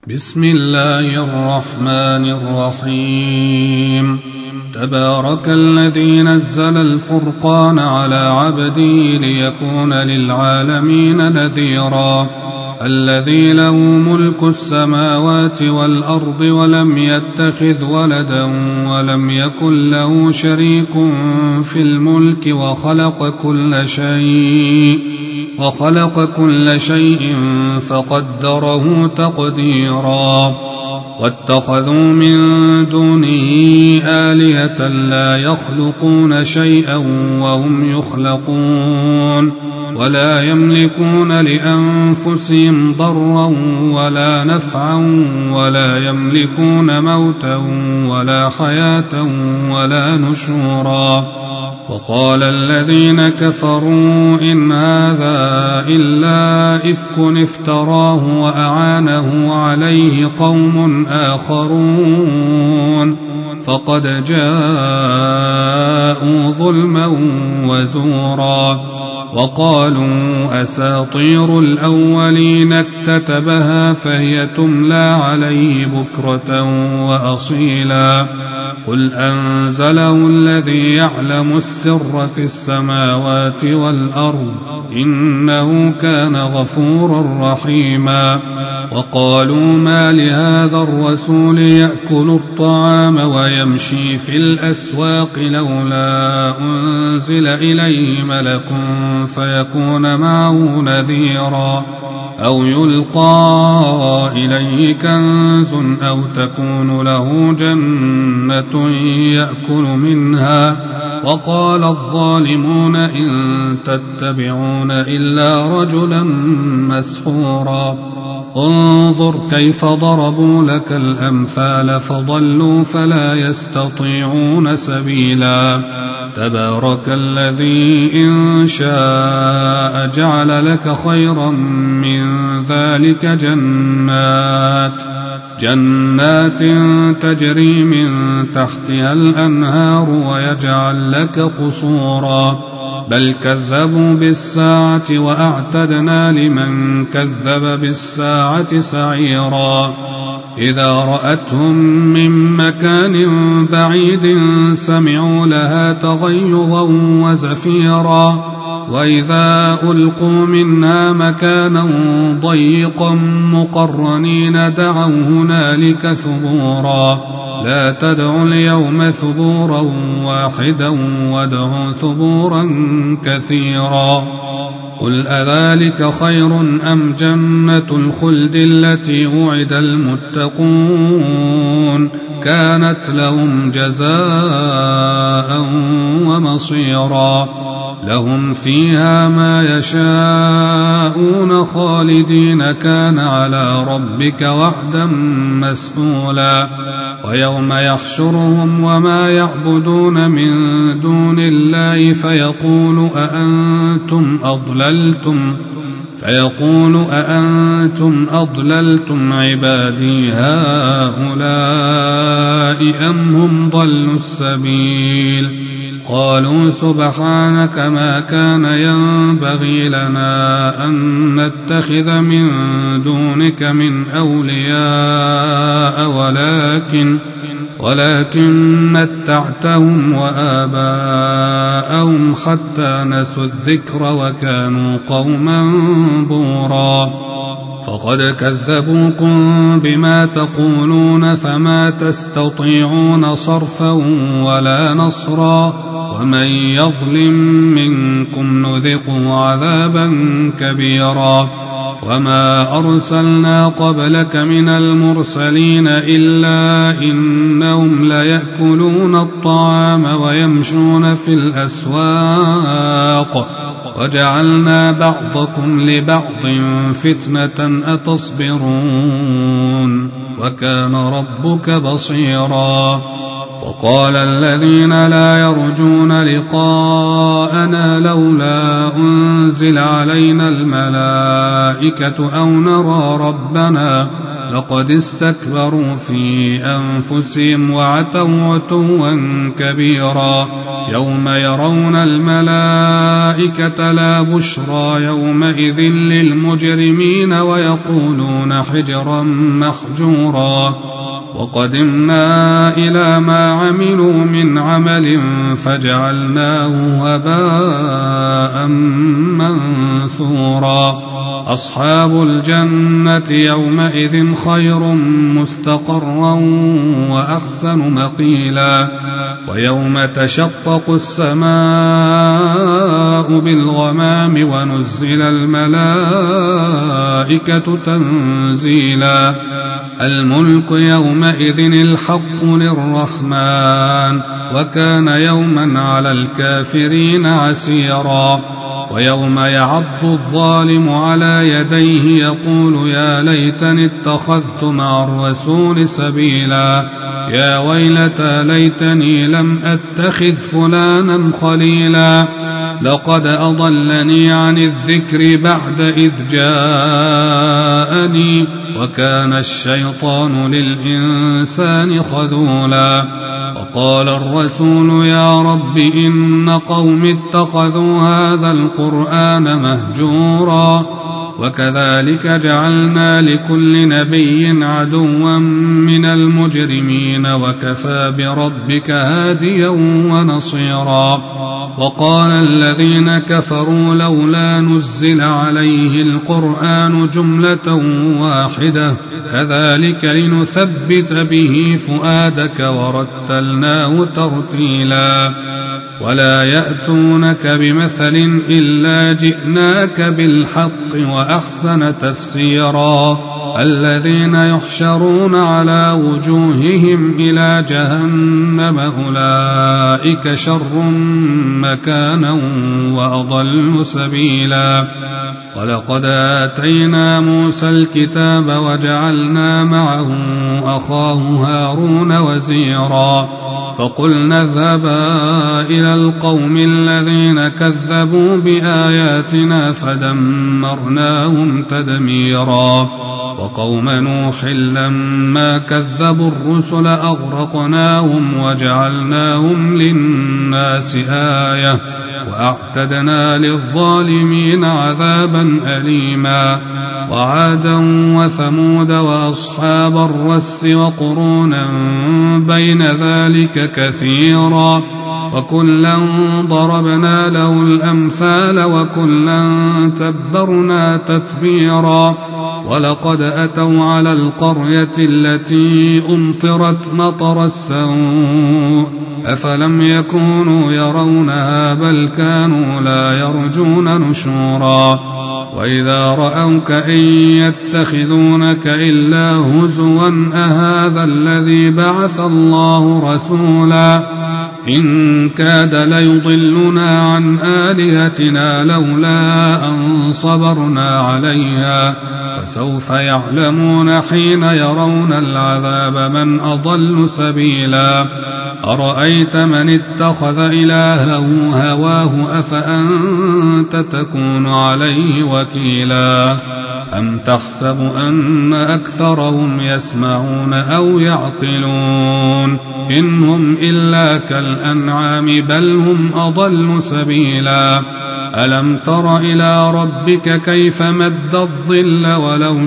بسم الله الرحمن الرحيم. تبارك الذي نزل الفرقان على عبده ليكون للعالمين نذيرا. الذي له ملك السماوات والأرض ولم يتخذ ولدا ولم يكن له شريك في الملك وخلق كل شيء فقدره تقديرا. واتخذوا من دونه آلهة لا يخلقون شيئا وهم يخلقون ولا يملكون لأنفسهم ضرا ولا نفعا ولا يملكون موتا ولا حياة ولا نشورا. وقال الذين كفروا إن هذا إلا إفك افتراه وأعانه عليه قوم آخرون فقد جاءوا ظلما وزورا. وقالوا أساطير الأولين اكتتبها فهي تملى عليه بكرة وأصيلا. قل أنزله الذي يعلم السر في السماوات والأرض إنه كان غفورا رحيما. وقالوا ما لهذا الرسول يأكل الطعام ويمشي في الأسواق لولا أنزل إليه ملك فيكون معه نذيرا أو يلقى إليه كنز أو تكون له جنة يأكل منها. وقال الظالمون إن تتبعون إلا رجلا مسحورا. انظر كيف ضربوا لك الأمثال فضلوا فلا يستطيعون سبيلا. تبارك الذي إن شاء جعل لك خيرا من ذلك جنات تجري من تحتها الأنهار ويجعل لك قصورا. بل كذبوا بالساعة وأعتدنا لمن كذب بالساعة سعيرا. إذا رأتهم من مكان بعيد سمعوا لها تغيظا وزفيرا. وإذا ألقوا منها مكانا ضيقا مقرنين دعوا هنالك ثبورا. لا تدعوا اليوم ثبورا واحدا وادعوا ثبورا كثيرا. قل أذلك خير أم جنة الخلد التي وعد المتقون كانت لهم جزاء ومصيرا. لهم فيها ما يشاءون خالدين كان على ربك وعدا مسئولا. ويوم يحشرهم وما يعبدون من دون الله فيقول أأنتم أضللتم عبادي هؤلاء أم هم ضلوا السبيل. قالوا سبحانك ما كان ينبغي لنا أن نتخذ من دونك من أولياء ولكن متعتهم وآباءهم حتى نسوا الذكر وكانوا قوما بورا. فقد كذبوكم بما تقولون فما تستطيعون صرفا ولا نصرا. ومن يظلم منكم نذقه عذابا كبيرا. وما أرسلنا قبلك من المرسلين إلا إنهم ليأكلون الطعام ويمشون في الأسواق وجعلنا بعضكم لبعض فتنة أتصبرون وكان ربك بصيرا. وقال الذين لا يرجون لقاءنا لولا أنزل علينا الملائكة أو نرى ربنا لقد استكبروا في أنفسهم وعتوا عتوا كبيرا يوم يرون الملائكة لا بشرى يومئذ للمجرمين ويقولون حجرا محجورا وقدمنا إلى ما عملوا من عمل فجعلناه هباء منثورا أصحاب الجنة يومئذ خير مستقرا وأحسن مقيلا ويوم تشقق السماء بالغمام ونزل الملائكة تنزيلا الملك يومئذ الحق للرحمن وكان يوما على الكافرين عسيرا ويوم يعض الظالم على يديه يقول يا ليتني اتخذت مع الرسول سبيلا يا ويلتى ليتني لم أتخذ فلانا خليلا لقد أضلني عن الذكر بعد إذ جاءني وكان الشيطان للإنسان خذولا وقال الرسول يا رب إن قوم اتخذوا هذا القرآن مهجورا وكذلك جعلنا لكل نبي عدوا من المجرمين وكفى بربك هاديا ونصيرا وقال الذين كفروا لولا نزل عليه القرآن جملة واحدة كذلك لنثبت به فؤادك ورتلناه ترتيلا ولا يأتونك بمثل إلا جئناك بالحق وأحسن تفسيرا الذين يحشرون على وجوههم إلى جهنم أولئك شر مكانا وأضل سبيلا ولقد آتينا موسى الكتاب وجعلنا معه أخاه هارون وزيرا فقلنا اذهبا إلى القوم الذين كذبوا بآياتنا فدمرناهم تدميرا وقوم نوح لما كذبوا الرسل أغرقناهم وجعلناهم للناس آية وأعتدنا للظالمين عذابا أليما وعادا وثمود وأصحاب الرس وقرونا بين ذلك كثيرا وكلا ضربنا له الأمثال وكلا تبرنا تتبيرا ولقد أتوا على القرية التي أمطرت مطر السوء أفلم يكونوا يرونها بل كانوا لا يرجون نشورا وإذا رأوك إن يتخذونك إلا هزوا أهذا الذي بعث الله رسولا إن كاد ليضلنا عن آلهتنا لولا أن صبرنا عليها فسوف يعلمون حين يرون العذاب من أضل سبيلا أرأيت من اتخذ إلهه هواه أفأنت تكون عليه وكيلا أم تحسب أن أكثرهم يسمعون أو يعقلون إنهم إلا كالأنعام بل هم أضل سبيلا ألم تر إلى ربك كيف مد الظل ولو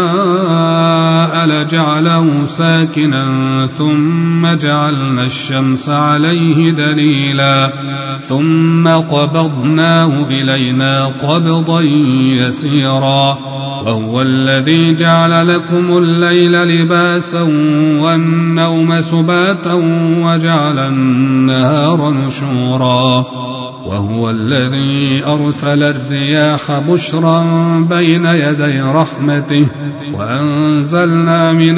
شاء لجعله ساكنا ثم جعلنا الشمس عليه دليلا ثم قبضناه إلينا قبضا يسيرا وهو الذي جعل لكم الليل لباسا والنوم سباتا وجعل النهار نشورا وهو الذي أرسل الرياح بشرا بين يدي رحمته وأنزلنا من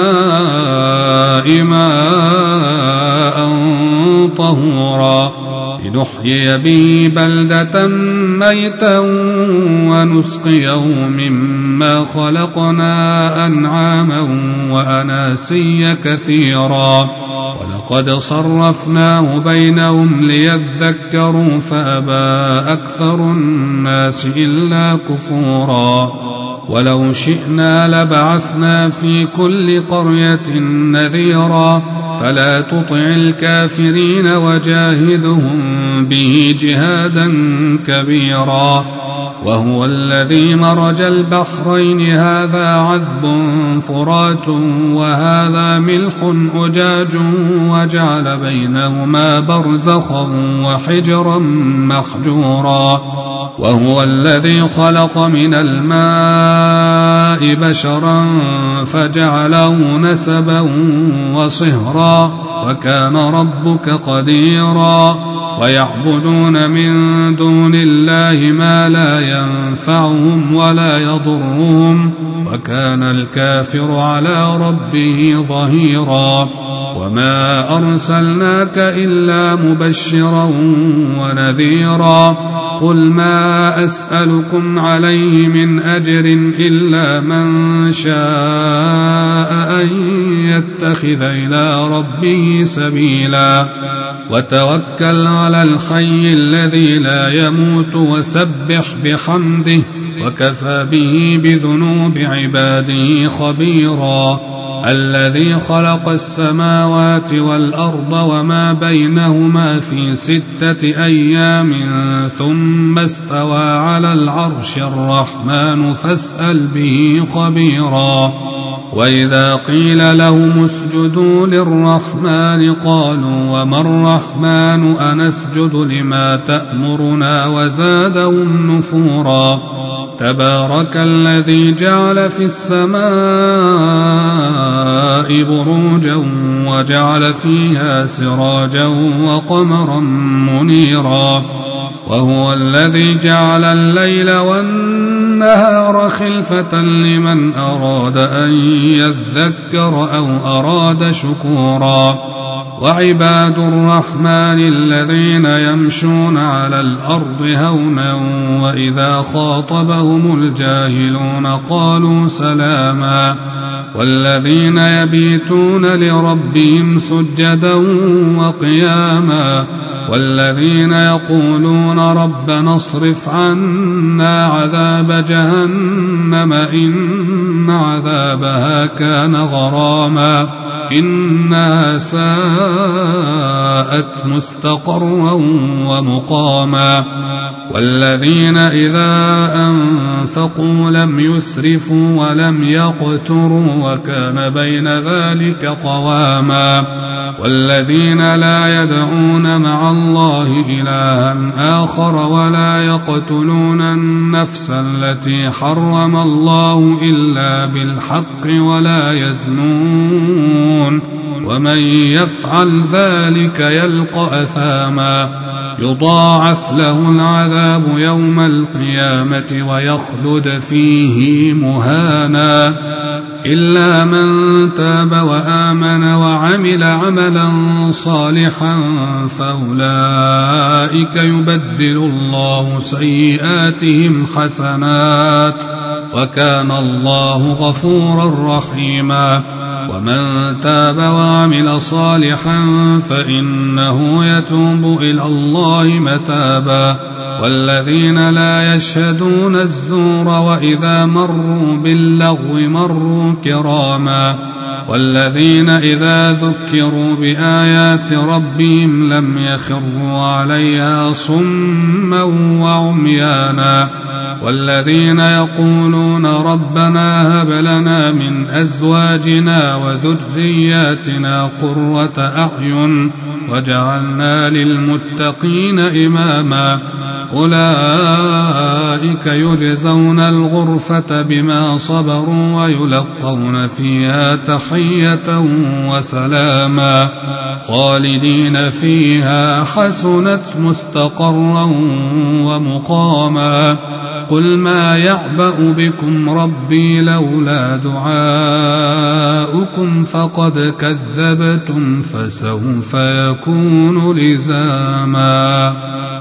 السماء ماء طهورا لنحيي به بلدة ميتا ونسقيه مما خلقنا أنعاما وأناسيا كثيرا ولقد صرفناه بينهم ليذكروا فأبى أكثر الناس إلا كفورا ولو شئنا لبعثنا في كل قرية نذيرا فلا تطع الكافرين وجاهدهم به جهادا كبيرا وهو الذي مرج البحرين هذا عذب فرات وهذا ملح أجاج وجعل بينهما برزخا وحجرا محجورا وهو الذي خلق من الماء بشرا فجعله نسبا وصهرا وكان ربك قديرا ويعبدون من دون الله ما لا ينفعهم ولا يضرهم وكان الكافر على ربه ظهيرا وما أرسلناك إلا مبشرا ونذيرا قل ما أسألكم عليه من أجر إلا من شاء أن يتخذ إلى ربه سبيلا وتوكل على الحي الذي لا يموت وسبح بحمده وكفى به بذنوب عباده خبيرا الذي خلق السماوات والأرض وما بينهما في 6 أيام ثم استوى على العرش الرحمن فاسأل به خبيرا وإذا قيل لهم اسجدوا للرحمن قالوا وما الرحمن أنسجد لما تأمرنا وزادهم نفورا تبارك الذي جعل في السماء بروجا وجعل فيها سراجا وقمرا منيرا وهو الذي جعل الليل والنهار خلفة لمن أراد أن يذكر أو أراد شكورا وعباد الرحمن الذين يمشون على الأرض هونا وإذا خاطبهم الجاهلون قالوا سلاما والذين يبيتون لربهم سجدا وقياما والذين يقولون ربنا اصرف عنا عذاب جهنم إن عذابها كان غراما إنها ساءت مستقرا ومقاما والذين إذا أنفقوا لم يسرفوا ولم يقتروا وكان بين ذلك قواما والذين لا يدعون مع الله إلها آخر ولا يقتلون النفس التي حرم الله إلا بالحق ولا يزنون ومن يفعل ذلك يلقى أثاما يضاعف له العذاب يوم القيامة ويخلد فيه مهانا إلا من تاب وآمن وعمل عملا صالحا فأولئك يبدل الله سيئاتهم حسنات وكان الله غفورا رحيما ومن تاب وعمل صالحا فإنه يتوب إلى الله متابا والذين لا يشهدون الزور وإذا مروا باللغو مروا كراما والذين إذا ذكروا بآيات ربهم لم يخروا عليها صما وعميانا والذين يقولون ربنا هب لنا من أزواجنا وذرياتنا قرة أعين وجعلنا للمتقين إماما أولئك يجزون الغرفة بما صبروا ويلقون فيها تحية وسلاما خالدين فيها حسنت مستقرا ومقاما قل ما يعبأ بكم ربي لولا دعاؤكم فقد كذبتم فسوف يكون لزاما.